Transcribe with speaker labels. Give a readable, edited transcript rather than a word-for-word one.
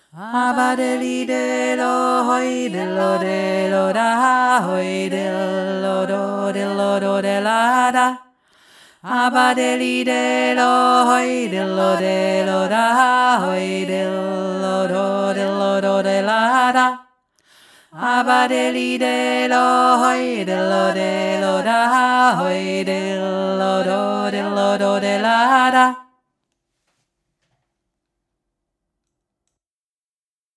Speaker 1: Abadeli de lo hoi de lo da hoi de lo de la da. Abadeli de lo hoi de lo da hoi de lo de la da. Abadeli de lo hoi de lo da hoi de lo de la da.